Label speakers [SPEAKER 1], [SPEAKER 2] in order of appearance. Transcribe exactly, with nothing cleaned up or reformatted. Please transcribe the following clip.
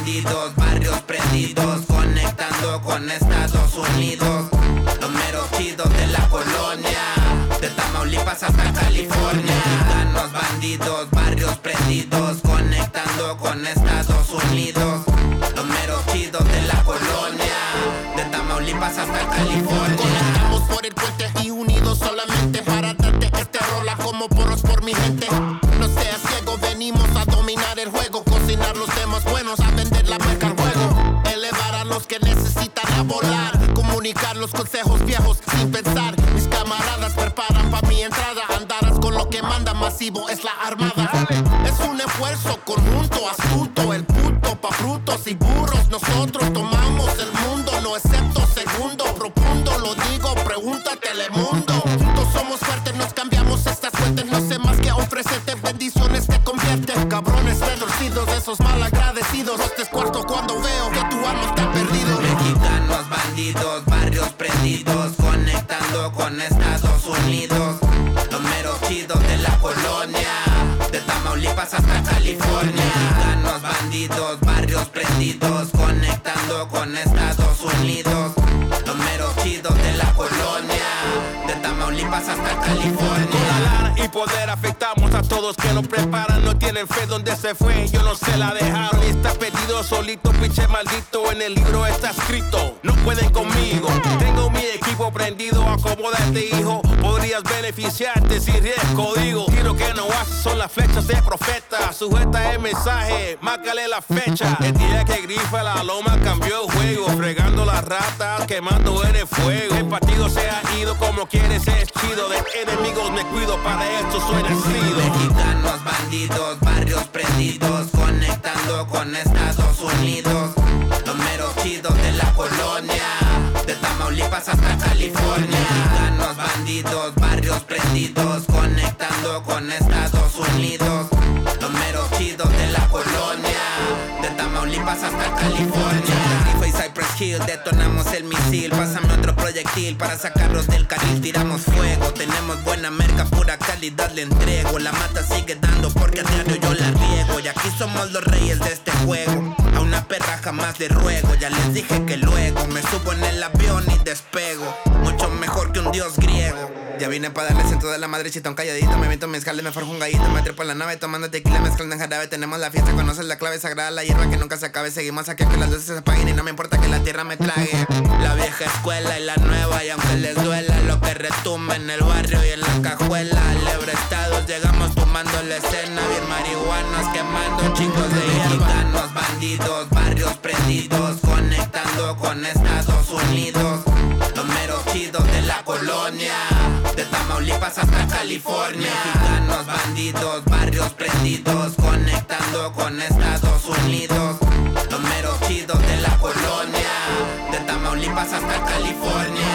[SPEAKER 1] bandidos, barrios prendidos, conectando con Estados Unidos. Los meros chidos de la colonia, de Tamaulipas hasta California. Mexicanos bandidos, barrios prendidos, conectando con Estados Unidos. Los meros chidos de la colonia, de Tamaulipas hasta California.
[SPEAKER 2] Conectamos por el puente y unidos solamente para darte este rola como porros por mi gente. No seas ciego, venimos a dominar el juego, cocinar los temas buenos, a vender la marca al juego, elevar a los que necesitan a volar, comunicar los consejos viejos sin pensar. Mis camaradas preparan pa' mi entrada, andarás con lo que manda, masivo es la armada. Es un esfuerzo conjunto, astuto, el puto pa' frutos y burros. Nosotros tomamos el mundo, no excepto segundo, profundo, lo digo, pregunta Telemundo. Juntos somos fuertes, nos cambiamos estas fuentes, no sé más que ofrecerte, bendiciones te convierte. Cabrones retorcidos, esos malagradecidos, los descuarto cuando veo que tu alma está perdido.
[SPEAKER 1] Mexicanos bandidos, barrios prendidos, conectando con Estados Unidos. Los meros chidos de la colonia, de Tamaulipas hasta California. Mexicanos bandidos, barrios prendidos, conectando con Estados Unidos. Los meros chidos de la colonia, de Tamaulipas hasta California.
[SPEAKER 3] Con la lana y poder afectamos a todos que no preparan, no tienen fe donde se fue, yo no se la dejaron. Y está pedido solito, pinche maldito, en el libro está escrito, no pueden conmigo. Tengo mi equipo prendido, acomódate hijo, podrías beneficiarte si riesgo digo. Tiro que no hace son las flechas de profeta, sujeta el mensaje, márcale la fecha. El día que grifa la loma cambió el juego, fregando las ratas, quemando en el fuego. El partido se ha ido como quieres, es chido, de enemigos me cuido, para esto soy nacido.
[SPEAKER 1] Mexicanos bandidos, barrios prendidos, conectando con Estados Unidos. Los meros chidos de la colonia, de Tamaulipas hasta California. Mexicanos bandidos, barrios prendidos, conectando con Estados Unidos. Los meros chidos de la colonia, de Tamaulipas hasta California. Rifa y Cypress Hill, detonamos el misil. Pásame otro proyectil para sacarlos del carril. Tiramos fuego, tenemos buena merca, pura calidad le entrego. La mata sigue dando porque a diario yo la riego. Y aquí somos los reyes de este juego, a una perra jamás le ruego. Ya les dije que luego me subo en el avión y despego, mucho mejor que un dios griego. Ya vine pa' darles en toda la madrecita un calladito. Me meto mezcal, me forjo un gallito. Me trepo en la nave tomando tequila, mezclando en jarabe. Tenemos la fiesta, conoces la clave sagrada, la hierba que nunca se acabe. Seguimos aquí que las luces se apaguen y no me importa que la tierra me trague. La vieja escuela y la nueva, y aunque les duela lo que retumba en el barrio y en la cajuela. Lebrestados llegamos tomando la escena, bien marihuanos quemando chicos de hierba. Mexicanos bandidos, barrios prendidos, conectando con Estados Unidos. Los meros chidos de la colonia, de Tamaulipas hasta California. Mexicanos bandidos, barrios prendidos, conectando con Estados Unidos. Los meros chidos de la colonia, de Tamaulipas hasta California.